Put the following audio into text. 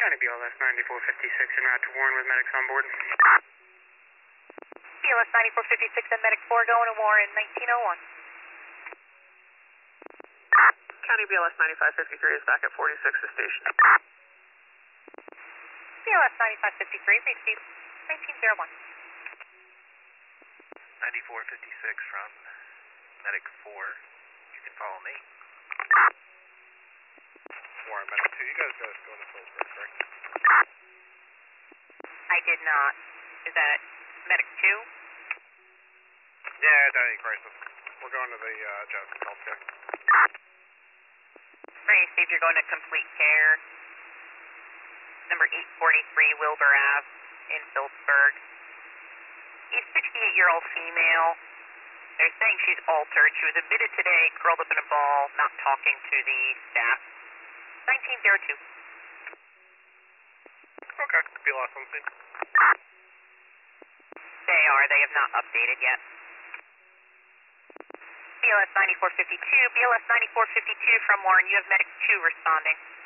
County BLS 9456 en route to Warren with medics on board. BLS 9456 and medic 4 going to Warren, 1901. County BLS 9553 is back at 46 the station. BLS 9553, receive 1901. 9456 from medic 4. You can follow me. Warren, medic 2, you guys go to Phillipsburg, correct? I did not. Is that medic 2? Yeah, Identity Crisis. We're going to the Genesis Healthcare. Receive, you're going to complete care. Number 843 Wilbur Ave in Phillipsburg. A 68-year-old female. They're saying she's altered. She was admitted today, curled up in a ball, not talking to the staff. 1902. Okay, BLS on scene. They are. They have not updated yet. BLS 9452. BLS 9452 from Warren. You have medic 2 responding.